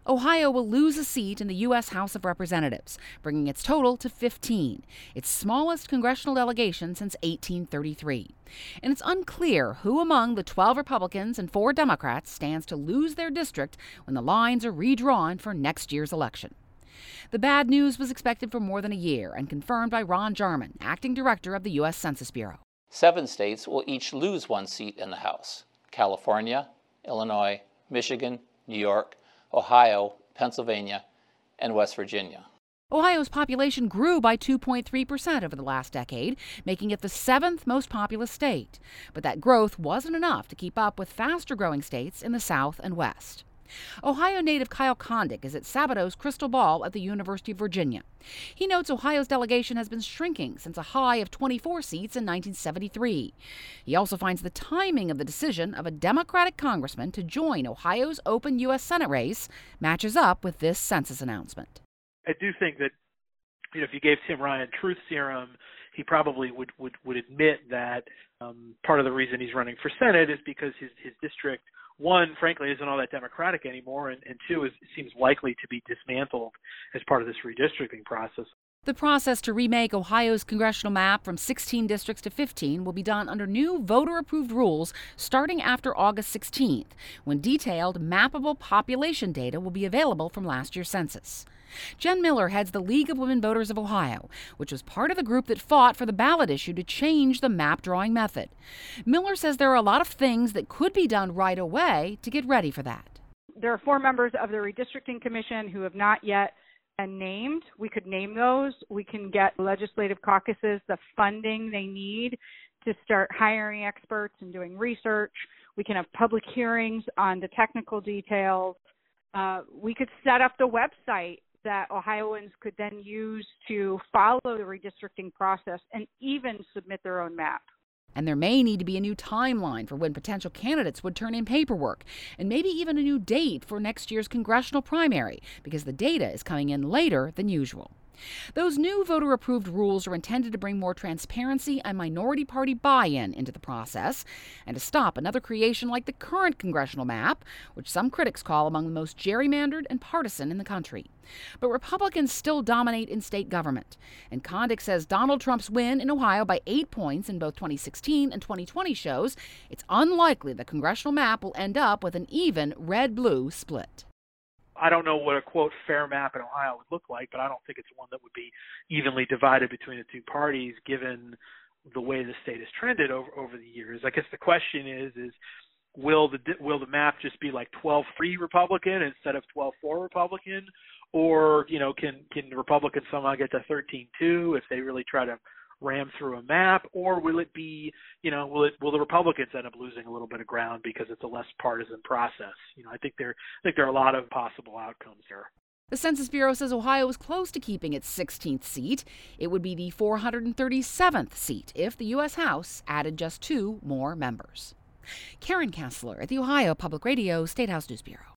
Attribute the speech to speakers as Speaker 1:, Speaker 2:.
Speaker 1: Ohio will lose a seat in the U.S. House of Representatives, bringing its total to 15, its smallest congressional delegation since 1833. And it's unclear who among the 12 Republicans and 4 Democrats stands to lose their district when the lines are redrawn for next year's election. The bad news was expected for more than a year and confirmed by Ron Jarman, acting director of the U.S. Census Bureau.
Speaker 2: 7 states will each lose 1 seat in the House: California, Illinois, Michigan, New York, Ohio, Pennsylvania, and West Virginia.
Speaker 1: Ohio's population grew by 2.3% over the last decade, making it the 7th most populous state. But that growth wasn't enough to keep up with faster-growing states in the South and West. Ohio native Kyle Kondik is at Sabato's Crystal Ball at the University of Virginia. He notes Ohio's delegation has been shrinking since a high of 24 seats in 1973. He also finds the timing of the decision of a Democratic congressman to join Ohio's open U.S. Senate race matches up with this census announcement.
Speaker 3: I do think that if you gave Tim Ryan truth serum, he probably would admit that part of the reason he's running for Senate is because his district, 1, frankly, isn't all that Democratic anymore, and 2, seems likely to be dismantled as part of this redistricting process.
Speaker 1: The process to remake Ohio's congressional map from 16 districts to 15 will be done under new voter-approved rules starting after August 16th, when detailed mappable population data will be available from last year's census. Jen Miller heads the League of Women Voters of Ohio, which was part of the group that fought for the ballot issue to change the map drawing method. Miller says there are a lot of things that could be done right away to get ready for that.
Speaker 4: There are 4 members of the Redistricting Commission who have not yet been named. We could name those. We can get legislative caucuses the funding they need to start hiring experts and doing research. We can have public hearings on the technical details. We could set up the website that Ohioans could then use to follow the redistricting process and even submit their own map.
Speaker 1: And there may need to be a new timeline for when potential candidates would turn in paperwork, and maybe even a new date for next year's congressional primary, because the data is coming in later than usual. Those new voter-approved rules are intended to bring more transparency and minority party buy-in into the process, and to stop another creation like the current congressional map, which some critics call among the most gerrymandered and partisan in the country. But Republicans still dominate in state government, and Kondik says Donald Trump's win in Ohio by 8 points in both 2016 and 2020 shows it's unlikely the congressional map will end up with an even red-blue split.
Speaker 3: I don't know what a, quote, fair map in Ohio would look like, but I don't think it's one that would be evenly divided between the 2 parties, given the way the state has trended over the years. I guess the question is will the map just be like 12-3 Republican instead of 12-4 Republican, or can Republicans somehow get to 13-2 if they really try to ram through a map, or will it be, will the Republicans end up losing a little bit of ground because it's a less partisan process? I think there are a lot of possible outcomes here.
Speaker 1: The Census Bureau says Ohio is close to keeping its 16th seat. It would be the 437th seat if the U.S. House added just 2 more members. Karen Kassler at the Ohio Public Radio State House News Bureau.